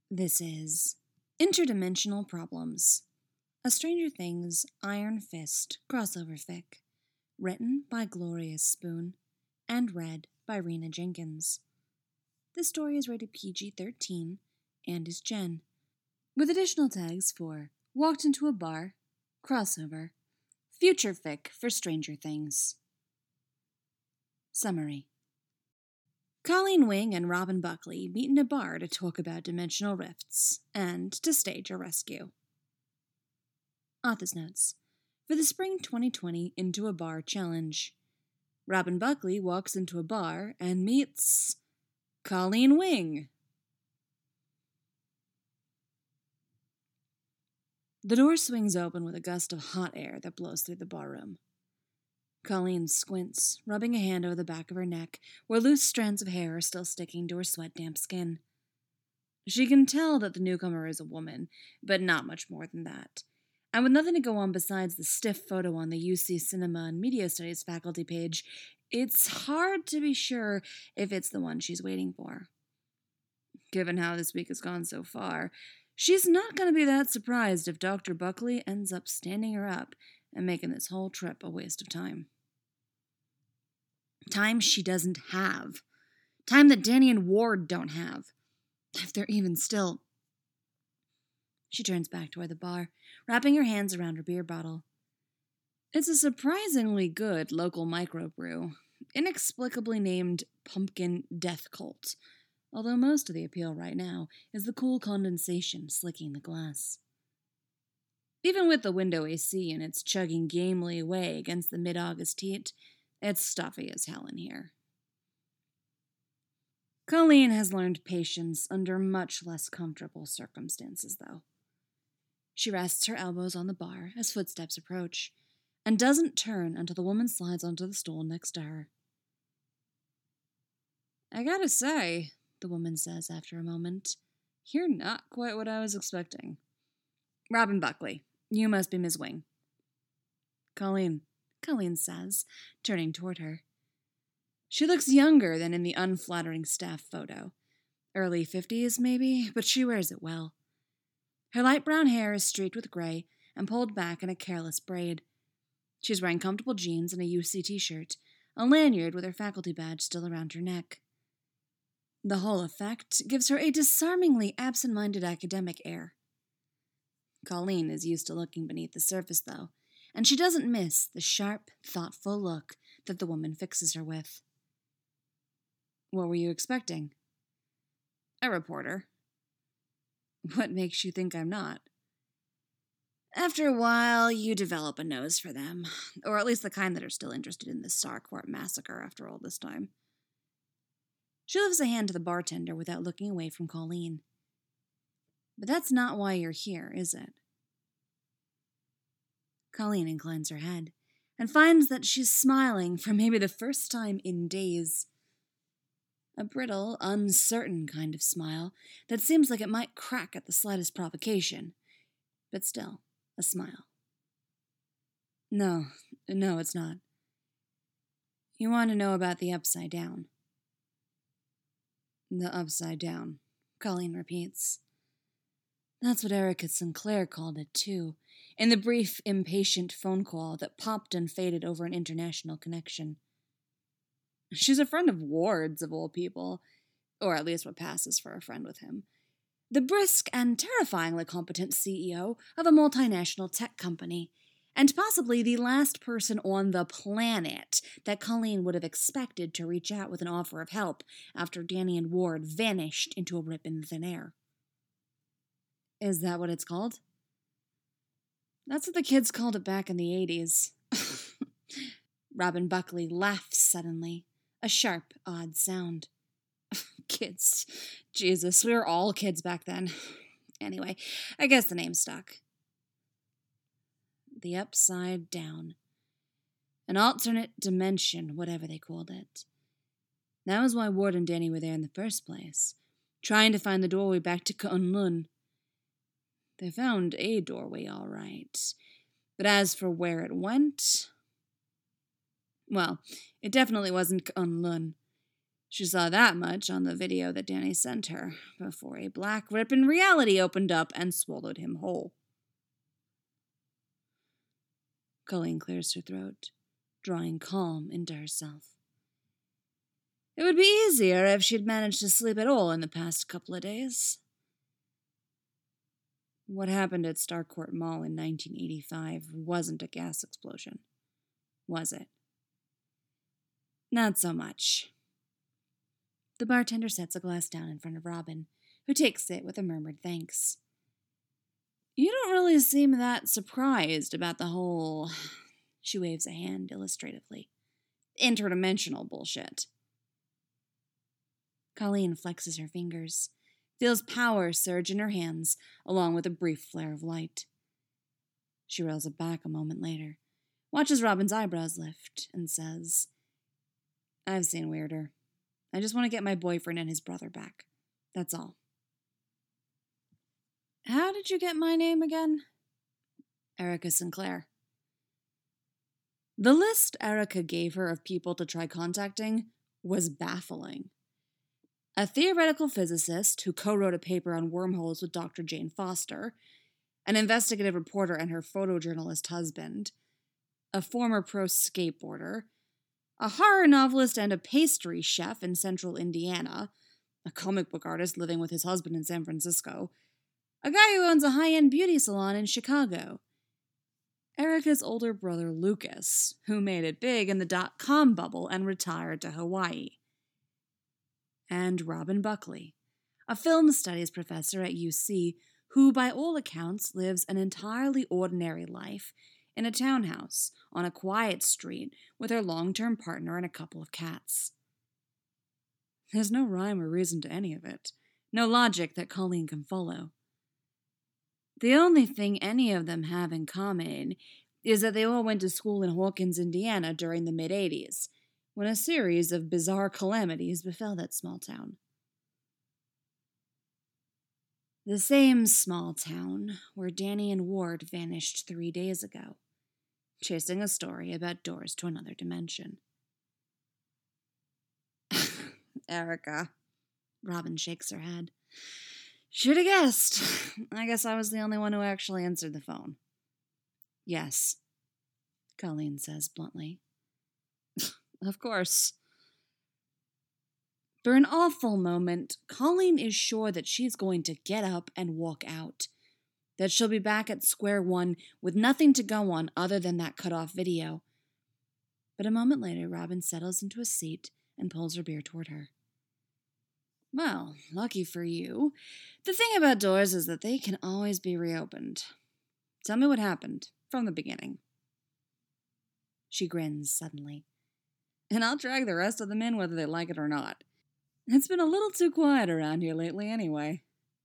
This is Interdimensional Problems, a Stranger Things Iron Fist crossover fic, written by Gloria Spoon and read by Rena Jenkins. This story is rated PG-13 and is Gen, with additional tags for Walked into a Bar, Crossover, Future Fic for Stranger Things. Summary. Colleen Wing and Robin Buckley meet in a bar to talk about dimensional rifts and to stage a rescue. Author's notes. For the Spring 2020 Into a Bar Challenge, Robin Buckley walks into a bar and meets Colleen Wing. The door swings open with a gust of hot air that blows through the barroom. Colleen squints, rubbing a hand over the back of her neck, where loose strands of hair are still sticking to her sweat-damp skin. She can tell that the newcomer is a woman, but not much more than that. And with nothing to go on besides the stiff photo on the UC Cinema and Media Studies faculty page, it's hard to be sure if it's the one she's waiting for. Given how this week has gone so far, she's not going to be that surprised if Dr. Buckley ends up standing her up and making this whole trip a waste of time. Time she doesn't have. Time that Danny and Ward don't have. If they're even still. She turns back toward the bar, wrapping her hands around her beer bottle. It's a surprisingly good local microbrew, inexplicably named Pumpkin Death Cult, although most of the appeal right now is the cool condensation slicking the glass. Even with the window AC and its chugging gamely away against the mid-August heat, it's stuffy as hell in here. Colleen has learned patience under much less comfortable circumstances, though. She rests her elbows on the bar as footsteps approach, and doesn't turn until the woman slides onto the stool next to her. I gotta say, the woman says after a moment, you're not quite what I was expecting. Robin Buckley, you must be Ms. Wing. Colleen says, turning toward her. She looks younger than in the unflattering staff photo. Early 50s, maybe, but she wears it well. Her light brown hair is streaked with gray and pulled back in a careless braid. She's wearing comfortable jeans and a UC t-shirt, a lanyard with her faculty badge still around her neck. The whole effect gives her a disarmingly absent-minded academic air. Colleen is used to looking beneath the surface, though, and she doesn't miss the sharp, thoughtful look that the woman fixes her with. What were you expecting? A reporter. What makes you think I'm not? After a while, you develop a nose for them, or at least the kind that are still interested in the Starcourt massacre after all this time. She lifts a hand to the bartender without looking away from Colleen. But that's not why you're here, is it? Colleen inclines her head and finds that she's smiling for maybe the first time in days. A brittle, uncertain kind of smile that seems like it might crack at the slightest provocation, but still, a smile. No, it's not. You want to know about the Upside Down. The Upside Down, Colleen repeats. That's what Erica Sinclair called it, too, in the brief, impatient phone call that popped and faded over an international connection. She's a friend of Ward's, of all people, or at least what passes for a friend with him. The brisk and terrifyingly competent CEO of a multinational tech company, and possibly the last person on the planet that Colleen would have expected to reach out with an offer of help after Danny and Ward vanished into a rip in thin air. Is that what it's called? That's what the kids called it back in the 80s. Robin Buckley laughs suddenly, a sharp, odd sound. Kids. Jesus, we were all kids back then. Anyway, I guess the name stuck. The Upside Down. An alternate dimension, whatever they called it. That was why Ward and Danny were there in the first place, trying to find the doorway back to Kunlun. They found a doorway, all right. But as for where it went, well, it definitely wasn't Kunlun. She saw that much on the video that Danny sent her before a black rip in reality opened up and swallowed him whole. Colleen clears her throat, drawing calm into herself. It would be easier if she'd managed to sleep at all in the past couple of days. What happened at Starcourt Mall in 1985 wasn't a gas explosion, was it? Not so much. The bartender sets a glass down in front of Robin, who takes it with a murmured thanks. You don't really seem that surprised about the whole, she waves a hand illustratively, interdimensional bullshit. Colleen flexes her fingers, feels power surge in her hands, along with a brief flare of light. She reels it back a moment later, watches Robin's eyebrows lift, and says, I've seen weirder. I just want to get my boyfriend and his brother back. That's all. How did you get my name again? Erica Sinclair. The list Erica gave her of people to try contacting was baffling. A theoretical physicist who co-wrote a paper on wormholes with Dr. Jane Foster, an investigative reporter and her photojournalist husband, a former pro skateboarder, a horror novelist and a pastry chef in central Indiana, a comic book artist living with his husband in San Francisco, a guy who owns a high-end beauty salon in Chicago, Erica's older brother Lucas, who made it big in the dot-com bubble and retired to Hawaii, and Robin Buckley, a film studies professor at UC who, by all accounts, lives an entirely ordinary life in a townhouse on a quiet street with her long-term partner and a couple of cats. There's no rhyme or reason to any of it, no logic that Colleen can follow. The only thing any of them have in common is that they all went to school in Hawkins, Indiana during the mid-'80s, when a series of bizarre calamities befell that small town. The same small town where Danny and Ward vanished 3 days ago, chasing a story about doors to another dimension. Erica. Robin shakes her head. Should have guessed. I guess I was the only one who actually answered the phone. Yes, Colleen says bluntly. Of course. For an awful moment, Colleen is sure that she's going to get up and walk out, that she'll be back at square one with nothing to go on other than that cut-off video. But a moment later, Robin settles into a seat and pulls her beer toward her. Well, lucky for you. The thing about doors is that they can always be reopened. Tell me what happened from the beginning. She grins suddenly. And I'll drag the rest of them in whether they like it or not. It's been a little too quiet around here lately anyway.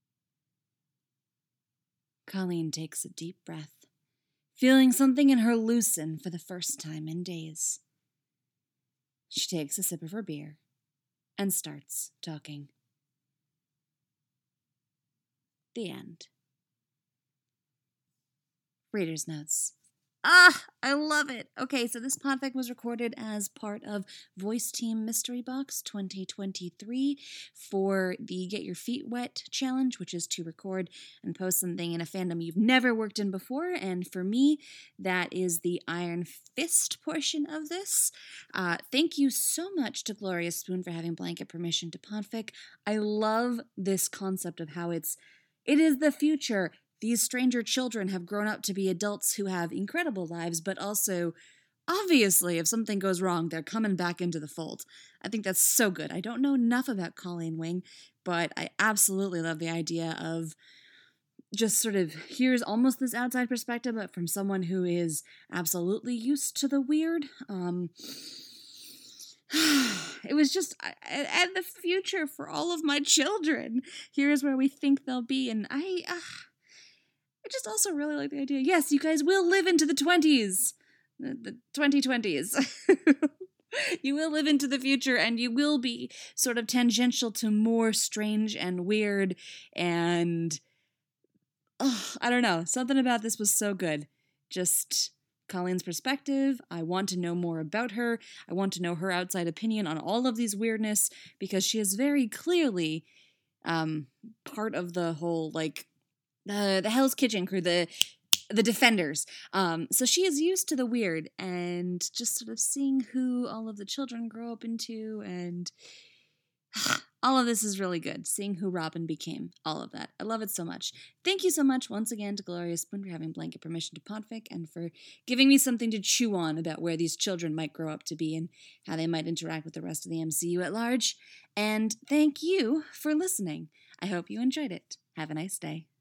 Colleen takes a deep breath, feeling something in her loosen for the first time in days. She takes a sip of her beer and starts talking. The end. Reader's notes. I love it. Okay, so this podfic was recorded as part of Voice Team Mystery Box 2023 for the Get Your Feet Wet challenge, which is to record and post something in a fandom you've never worked in before. And for me, that is the Iron Fist portion of this. Thank you so much to Gloria Spoon for having blanket permission to podfic. I love this concept of how it is the future. These stranger children have grown up to be adults who have incredible lives, but also, obviously, if something goes wrong, they're coming back into the fold. I think that's so good. I don't know enough about Colleen Wing, but I absolutely love the idea of just sort of, here's almost this outside perspective, but from someone who is absolutely used to the weird. It was just, and the future for all of my children. Here's where we think they'll be, and I just also really like the idea. Yes, you guys will live into the 20s. The 2020s. You will live into the future, and you will be sort of tangential to more strange and weird, and I don't know. Something about this was so good. Just Colleen's perspective. I want to know more about her. I want to know her outside opinion on all of these weirdness, because she is very clearly part of the whole, like, the Hell's Kitchen crew, the Defenders. So she is used to the weird, and just sort of seeing who all of the children grow up into, and all of this is really good. Seeing who Robin became, all of that. I love it so much. Thank you so much once again to Gloria Spoon for having blanket permission to podfic, and for giving me something to chew on about where these children might grow up to be and how they might interact with the rest of the MCU at large. And thank you for listening. I hope you enjoyed it. Have a nice day.